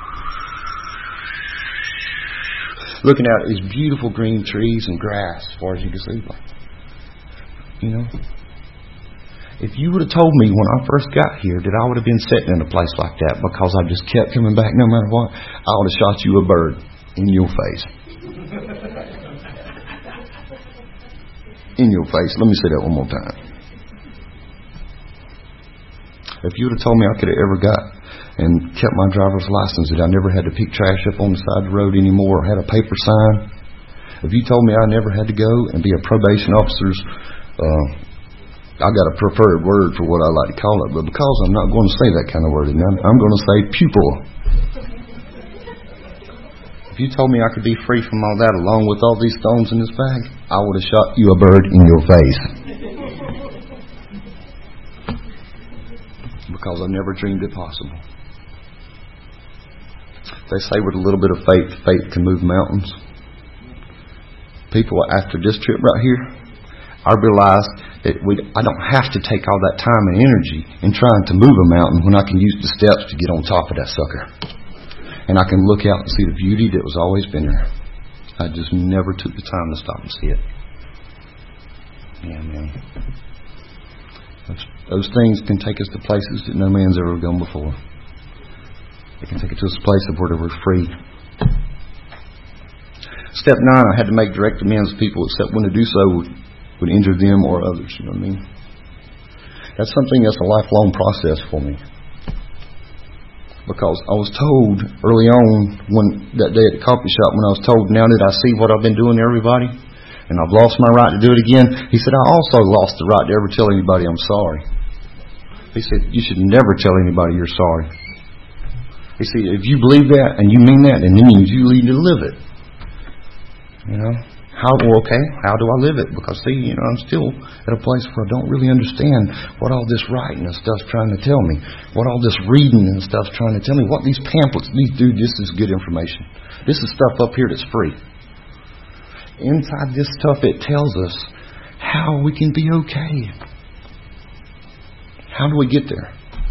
Looking out at these beautiful green trees and grass as far as you can see. You know? If you would have told me when I first got here that I would have been sitting in a place like that because I just kept coming back no matter what, I would have shot you a bird. In your face. In your face. Let me say that one more time. If you would have told me I could have ever got and kept my driver's license, that I never had to pick trash up on the side of the road anymore or had a paper sign, if you told me I never had to go and be a probation officer's, uh, I got a preferred word for what I like to call it, but because I'm not going to say that kind of word, I'm going to say pupil. If you told me I could be free from all that along with all these stones in this bag, I would have shot you a bird in your face. Because I never dreamed it possible. They say with a little bit of faith, faith can move mountains. People, after this trip right here, I realized that we, I don't have to take all that time and energy in trying to move a mountain when I can use the steps to get on top of that sucker. And I can look out and see the beauty that was always been there. I just never took the time to stop and see it. Yeah, man. Those, those things can take us to places that no man's ever gone before. They can take us to a place of where we're free. Step nine, I had to make direct amends to people, except when to do so would, would injure them or others. You know what I mean? That's something that's a lifelong process for me. Because I was told early on when that day at the coffee shop, when I was told, now that I see what I've been doing to everybody, and I've lost my right to do it again, he said, I also lost the right to ever tell anybody I'm sorry. He said, you should never tell anybody you're sorry. He said, if you believe that and you mean that, and then you need to live it. You know? How, well, okay, how do I live it? Because, see, you know, I'm still at a place where I don't really understand what all this writing and stuff's trying to tell me. What all this reading and stuff's trying to tell me. What these pamphlets, these dude, this is good information. This is stuff up here that's free. Inside this stuff, it tells us how we can be okay. How do we get there?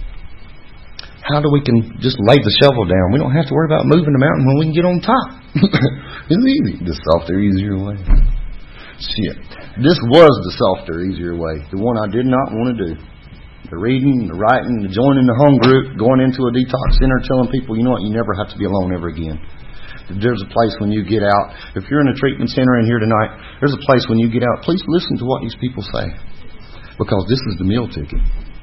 How do we can just lay the shovel down? We don't have to worry about moving the mountain when we can get on top. It's easy. The softer, easier way. Shit. This was the softer, easier way. The one I did not want to do. The reading, the writing, the joining the home group, going into a detox center, telling people, you know what, you never have to be alone ever again. There's a place when you get out. If you're in a treatment center in here tonight, there's a place when you get out. Please listen to what these people say. Because this is the meal ticket.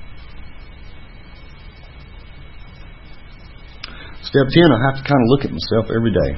Step ten, I have to kind of look at myself every day.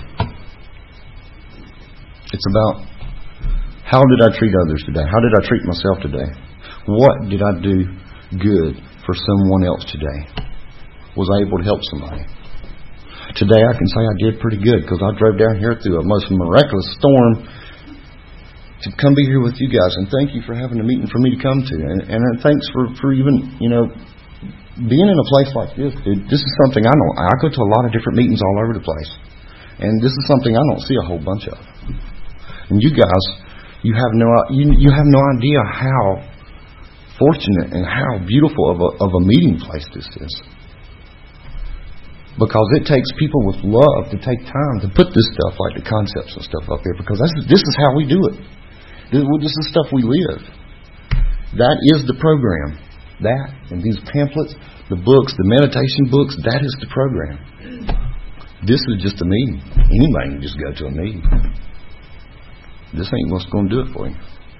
It's about, how did I treat others today? How did I treat myself today? What did I do good for someone else today? Was I able to help somebody? Today I can say I did pretty good because I drove down here through a most miraculous storm to come be here with you guys, and thank you for having a meeting for me to come to, and, and thanks for, for even, you know, being in a place like this. Dude, this is something I know. I go to a lot of different meetings all over the place, and this is something I don't see a whole bunch of. And you guys, you have no you you have no idea how fortunate and how beautiful of a of a meeting place this is. Because it takes people with love to take time to put this stuff, like the concepts and stuff up here. Because that's, this is how we do it. This, this is stuff we live. That is the program. That and these pamphlets, the books, the meditation books, that is the program. This is just a meeting. Anybody can just go to a meeting. This ain't what's going to do it for you.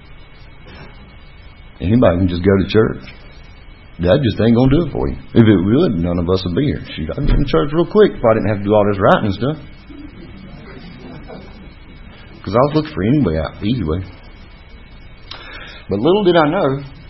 Anybody can just go to church. That just ain't going to do it for you. If it would, none of us would be here. Shoot, I'd get in church real quick if I didn't have to do all this writing and stuff. Because I was looking for any way out, easy way. But little did I know,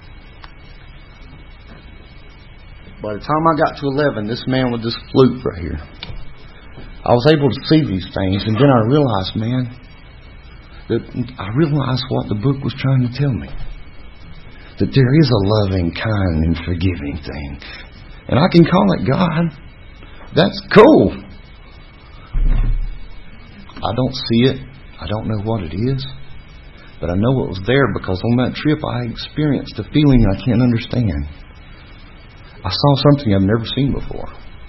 by the time I got to eleven, this man with this flute right here, I was able to see these things, and then I realized, man, that I realized what the book was trying to tell me. That there is a loving, kind, and forgiving thing. And I can call it God. That's cool. I don't see it. I don't know what it is. But I know it was there because on that trip I experienced a feeling I can't understand. I saw something I've never seen before.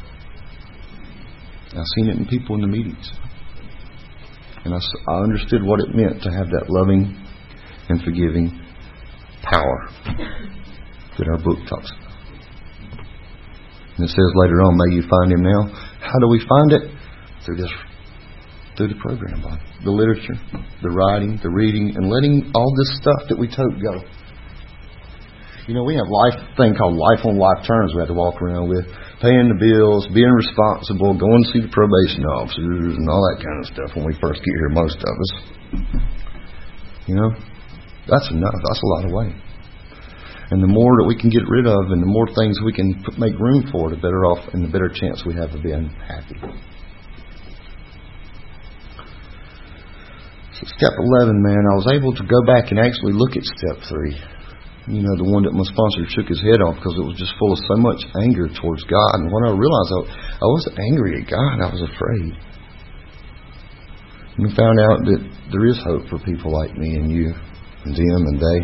I've seen it in people in the meetings. And I, I understood what it meant to have that loving and forgiving power that our book talks about. And it says later on, may you find Him now. How do we find it? Through this, through the program, buddy. The literature, the writing, the reading, and letting all this stuff that we tote go. You know, we have life thing called life on life terms we have to walk around with. Paying the bills, being responsible, going to see the probation officers, and all that kind of stuff when we first get here, most of us. You know? That's enough. That's a lot of weight. And the more that we can get rid of and the more things we can put, make room for, the better off and the better chance we have of being happy. So step eleven, man, I was able to go back and actually look at step three. You know, the one that my sponsor shook his head off because it was just full of so much anger towards God. And when I realized I, I wasn't angry at God, I was afraid. And I found out that there is hope for people like me and you. And them and they.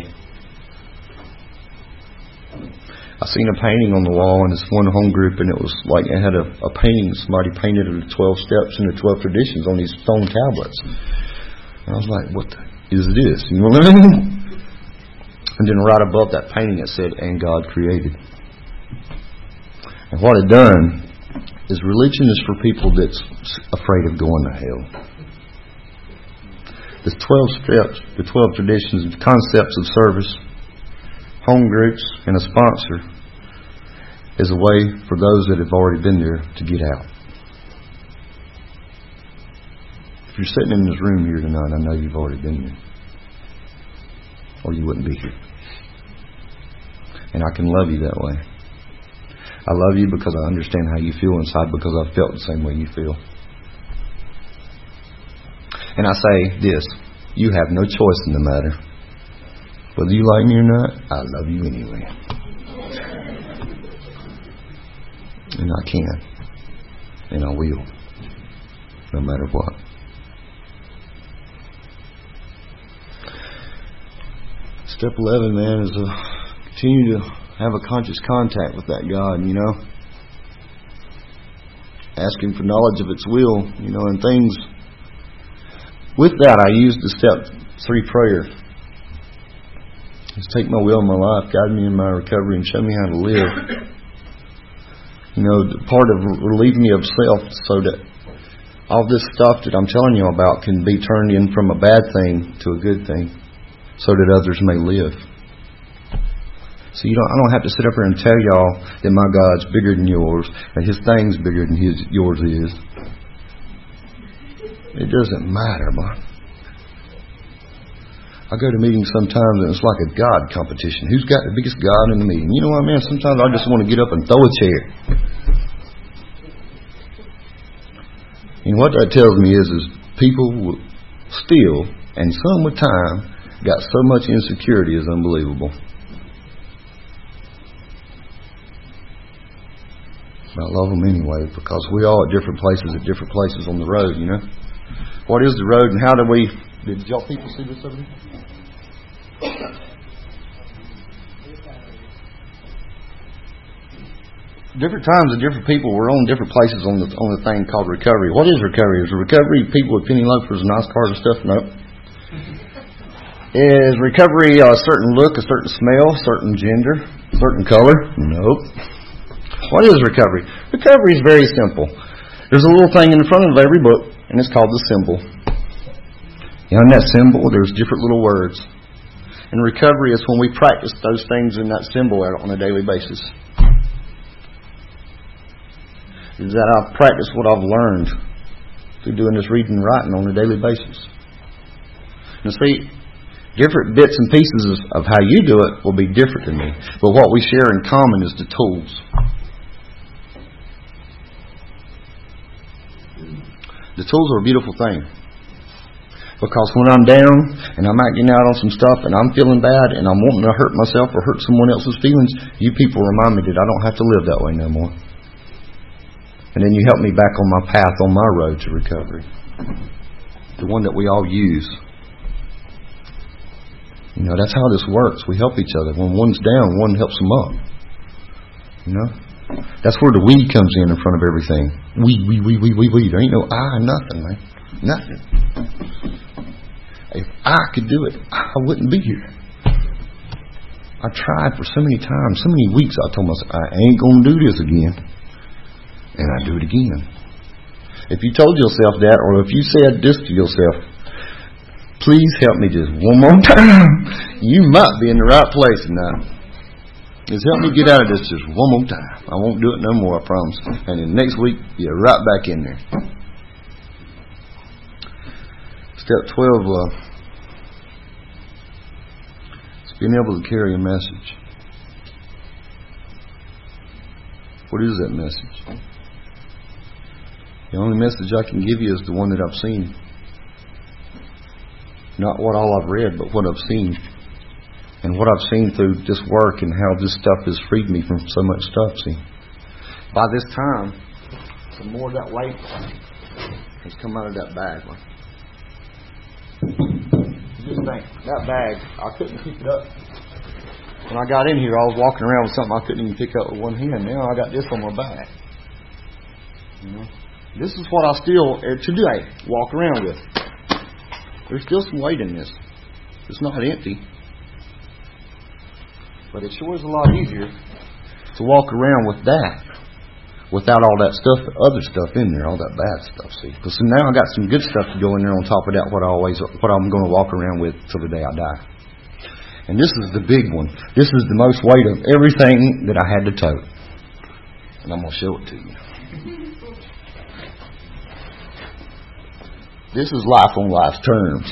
I seen a painting on the wall in this one home group, and it was like it had a, a painting somebody painted of the twelve steps and the twelve traditions on these stone tablets. And I was like, what the, is this? You know what I mean? And then right above that painting it said, and God created. And what it done is religion is for people that's afraid of going to hell. The twelve steps, the twelve traditions, the concepts of service, home groups, and a sponsor is a way for those that have already been there to get out. If you're sitting in this room here tonight, I know you've already been there. Or you wouldn't be here. And I can love you that way. I love you because I understand how you feel inside because I've felt the same way you feel. And I say this, you have no choice in the matter. Whether you like me or not, I love you anyway. And I can. And I will. No matter what. Step eleven, man, is to continue to have a conscious contact with that God, you know. asking for knowledge of its will, you know, and things. With that, I used the step three prayer. Just take my will in my life, guide me in my recovery, and show me how to live. You know, part of relieving me of self so that all this stuff that I'm telling you about can be turned in from a bad thing to a good thing so that others may live. So you don't, I don't have to sit up here and tell y'all that my God's bigger than yours, that His thing's bigger than his, yours is. It doesn't matter, man. I go to meetings sometimes and it's like a God competition. Who's got the biggest God in the meeting? You know what I mean? Sometimes I just want to get up and throw a chair. And what that tells me is, is people still, and some with time, got so much insecurity is unbelievable. I love them anyway, because we all at different places, at different places on the road, you know. What is the road, and how do we... Did y'all people see this over here? Different times and different people, we're on different places on the on the thing called recovery. What is recovery? Is recovery people with penny loafers and nice cars and stuff? No. Is recovery a certain look, a certain smell, certain gender, certain color? Nope. What is recovery? Recovery is very simple. There's a little thing in the front of every book, and it's called the symbol. And on that symbol, there's different little words. And recovery is when we practice those things in that symbol on a daily basis. Is that I practice what I've learned through doing this reading and writing on a daily basis. And see, different bits and pieces of how you do it will be different than me. But what we share in common is the tools. The tools are a beautiful thing. Because when I'm down and I'm acting out on some stuff and I'm feeling bad and I'm wanting to hurt myself or hurt someone else's feelings, you people remind me that I don't have to live that way no more. And then you help me back on my path, on my road to recovery. The one that we all use. You know, that's how this works. We help each other. When one's down, one helps them up. You know? That's where the we comes in in front of everything. We, we, we, we, we, we. There ain't no I, nothing, man. Nothing. If I could do it, I wouldn't be here. I tried for so many times, so many weeks, I told myself, I ain't going to do this again. And I do it again. If you told yourself that, or if you said this to yourself, please help me just one more time, you might be in the right place now. Just help me get out of this just one more time. I won't do it no more, I promise. And then next week, you're right back in there. Step twelve, uh, is being able to carry a message. What is that message? The only message I can give you is the one that I've seen. Not what all I've read, but what I've seen. And what I've seen through this work and how this stuff has freed me from so much stuff, see. By this time, some more of that weight has come out of that bag. Just think, that bag, I couldn't pick it up. When I got in here, I was walking around with something I couldn't even pick up with one hand. Now I got this on my back. You know, this is what I still, today, walk around with. There's still some weight in this. It's not empty. But it sure is a lot easier to walk around with that without all that stuff, other stuff in there, all that bad stuff, see. Because now I got some good stuff to go in there on top of that, what I always, what I'm going to walk around with till the day I die. And this is the big one. This is the most weight of everything that I had to tote. And I'm going to show it to you. This is life on life's terms.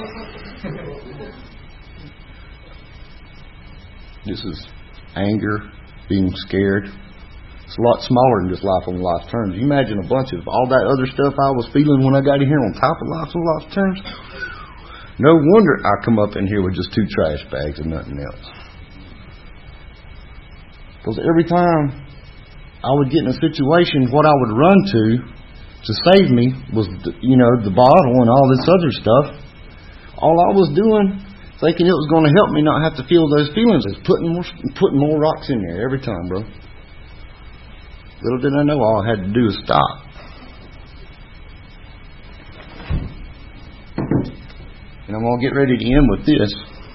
This is anger, being scared. It's a lot smaller than just life on life's terms. You imagine a bunch of all that other stuff I was feeling when I got in here on top of life on life's terms. No wonder I come up in here with just two trash bags and nothing else. Because every time I would get in a situation, what I would run to to save me was, you know, the bottle and all this other stuff. All I was doing, thinking it was going to help me not have to feel those feelings, is putting more, putting more rocks in there every time, bro. Little did I know all I had to do is stop. And I'm going to get ready to end with this.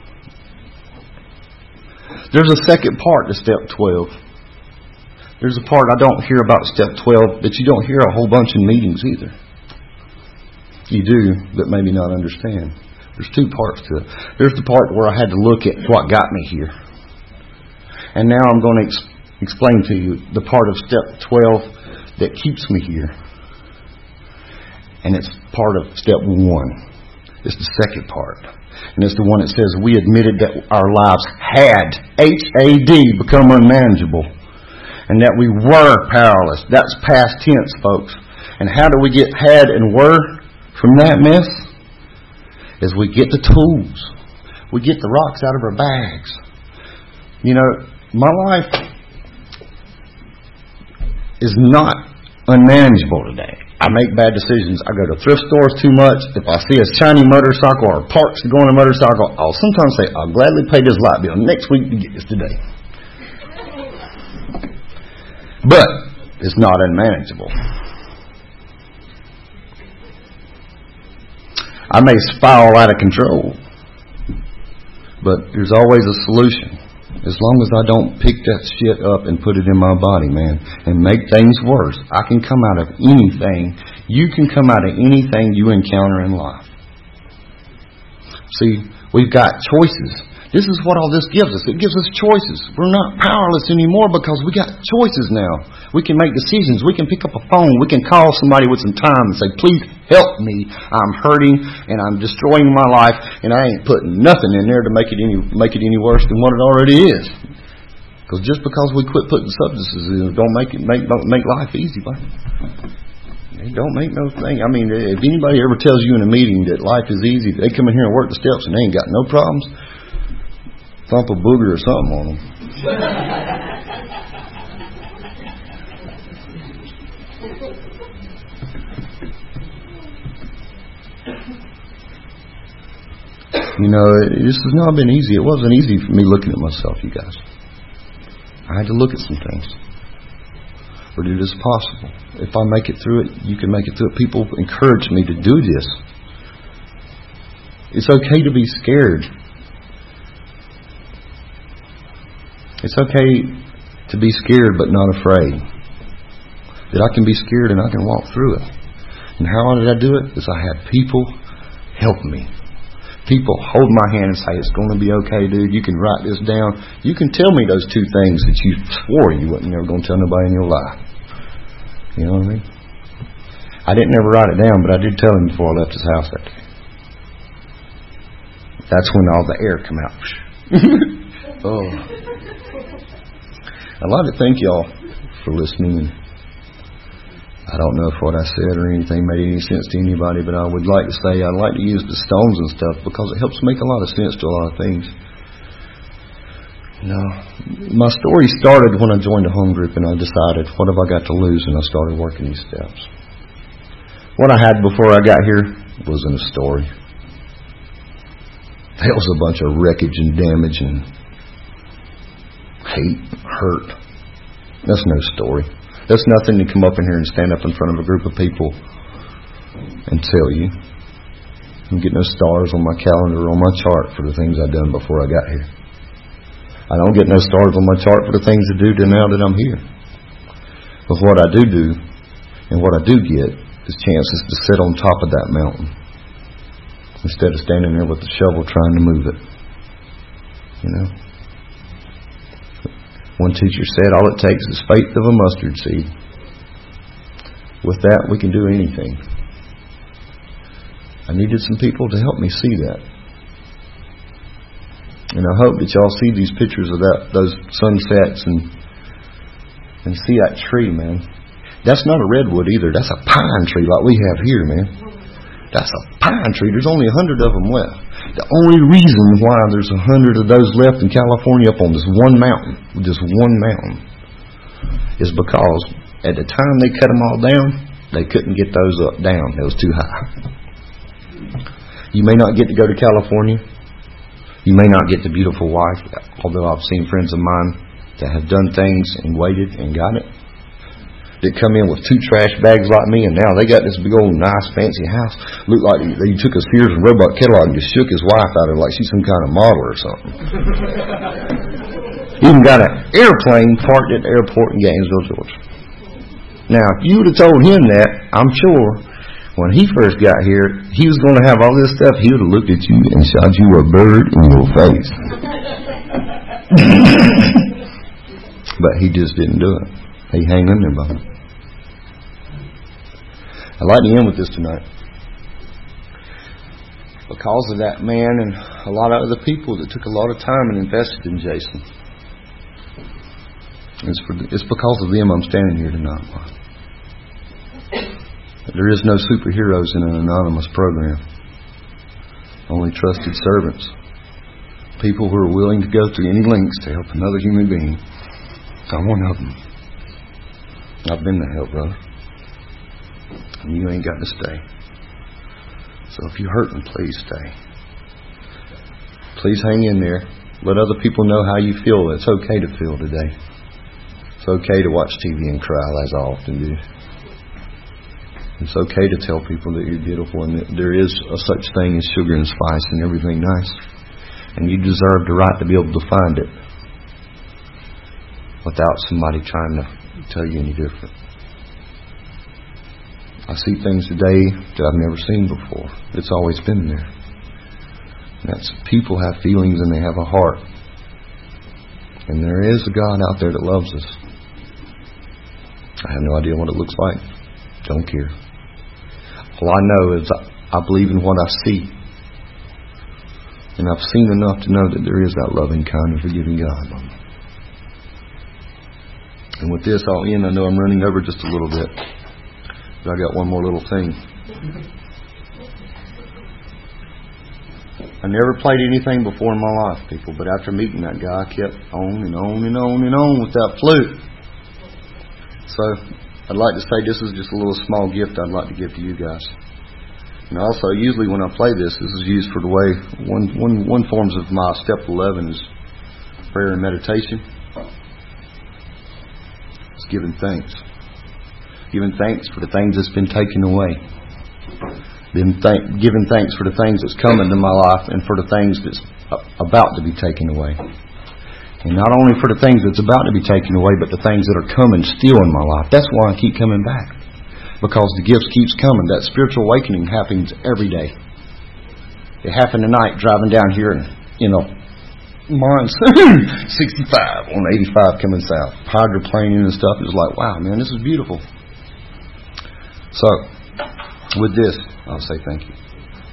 There's a second part to step twelve. There's a part I don't hear about step twelve that you don't hear a whole bunch in meetings either. You do, but maybe not understand. There's two parts to it. There's the part where I had to look at what got me here. And now I'm going to ex- explain to you the part of step twelve that keeps me here. And it's part of step one. It's the second part. And it's the one that says we admitted that our lives had, H A D, become unmanageable. And that we were powerless. That's past tense, folks. And how do we get had and were from that mess? Is we get the tools. We get the rocks out of our bags. You know, my life is not unmanageable today. I make bad decisions. I go to thrift stores too much. If I see a shiny motorcycle or parks to go on a motorcycle, I'll sometimes say, I'll gladly pay this light bill next week to get this today. But it's not unmanageable. I may spiral out of control, but there's always a solution. As long as I don't pick that shit up and put it in my body, man, and make things worse, I can come out of anything. You can come out of anything you encounter in life. See, we've got choices. This is what all this gives us. It gives us choices. We're not powerless anymore because we got choices now. We can make decisions. We can pick up a phone. We can call somebody with some time and say, please help me. I'm hurting and I'm destroying my life, and I ain't putting nothing in there to make it any make it any worse than what it already is. Because just because we quit putting substances in, don't make it make don't make life easy, buddy. It don't make no thing. I mean, if anybody ever tells you in a meeting that life is easy, they come in here and work the steps and they ain't got no problems, thump a booger or something on them. You know, this has not been easy. It wasn't easy for me looking at myself, you guys. I had to look at some things. But it is possible. If I make it through it, you can make it through it. People encourage me to do this. It's okay to be scared. It's okay to be scared but not afraid. That I can be scared and I can walk through it. And how did I do it? Is I had people help me. People hold my hand and say, it's going to be okay, dude. You can write this down. You can tell me those two things that you swore you wasn't never going to tell nobody in your life. You know what I mean? I didn't ever write it down, but I did tell him before I left his house that day. That's when all the air come out. Oh. I'd like to thank y'all for listening. I don't know if what I said or anything made any sense to anybody, but I would like to say I'd like to use the stones and stuff because it helps make a lot of sense to a lot of things. You know, my story started when I joined a home group and I decided, what have I got to lose? And I started working these steps. What I had before I got here wasn't a story. That was a bunch of wreckage and damage and hate, hurt. That's no story. That's nothing to come up in here and stand up in front of a group of people and tell you. I get no stars on my calendar or on my chart for the things I've done before I got here. I don't get no stars on my chart for the things I do to now that I'm here. But what I do do and what I do get is chances to sit on top of that mountain instead of standing there with the shovel trying to move it. You know? One teacher said all it takes is faith of a mustard seed. With that, we can do anything. I needed some people to help me see that. And I hope that y'all see these pictures of that, those sunsets and and see that tree, man. That's not a redwood either. That's a pine tree like we have here, man. That's a pine tree. There's only a hundred of them left. The only reason why there's a hundred of those left in California up on this one mountain, this one mountain, is because at the time they cut them all down, they couldn't get those up down. It was too high. You may not get to go to California. You may not get the beautiful wife, although I've seen friends of mine that have done things and waited and got it. that come in with two trash bags like me, and now they got this big old nice fancy house. Looked like they took a Sears and Roebuck catalog and just shook his wife out of it like she's some kind of model or something. Even got an airplane parked at the airport in Gainesville, Georgia. Now, if you would have told him that, I'm sure when he first got here, he was going to have all this stuff. He would have looked at you and shot you a bird in your face. But he just didn't do it. He hang in there, buddy. I'd like to end with this tonight. Because of that man and a lot of other people that took a lot of time and invested in Jason. It's, for, it's because of them I'm standing here tonight. There is no superheroes in an anonymous program. Only trusted servants. People who are willing to go through any lengths to help another human being. I'm one of them. I've been the help, brother. And you ain't got to stay. So if you're hurting, please stay. Please hang in there. Let other people know how you feel. It's okay to feel today. It's okay to watch T V and cry, as I often do. It's okay to tell people that you're beautiful and that there is a such thing as sugar and spice and everything nice. And you deserve the right to be able to find it without somebody trying to tell you any different. I see things today that I've never seen before. It's always been there. And that's people have feelings and they have a heart. And there is a God out there that loves us. I have no idea what it looks like. Don't care. All I know is I, I believe in what I see. And I've seen enough to know that there is that loving, kind, and forgiving God. And with this, I'll end. I know I'm running over just a little bit. But I got one more little thing. I never played anything before in my life, people. But after meeting that guy, I kept on and on and on and on with that flute. So I'd like to say this is just a little small gift I'd like to give to you guys. And also, usually when I play this, this is used for the way one, one, one forms of my step eleven is prayer and meditation. It's giving thanks. Giving thanks for the things that's been taken away. Then th- giving thanks for the things that's come into my life and for the things that's about to be taken away. And not only for the things that's about to be taken away, but the things that are coming still in my life. That's why I keep coming back. Because the gifts keeps coming. That spiritual awakening happens every day. It happened tonight driving down here and, you know, mine's sixty-five on eighty-five coming south. Hydroplaning and stuff. It was like, wow, man, this is beautiful. So, with this, I'll say thank you.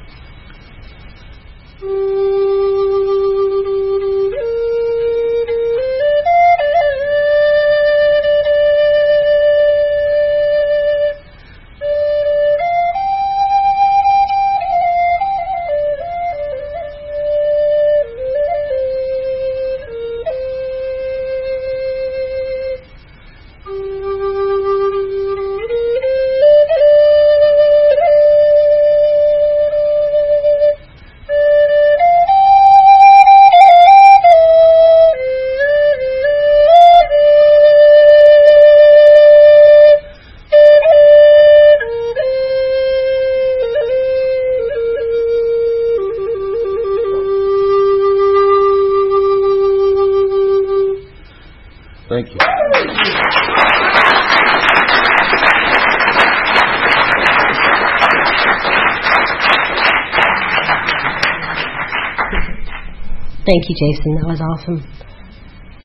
Thank you. Thank you, Jason. That was awesome.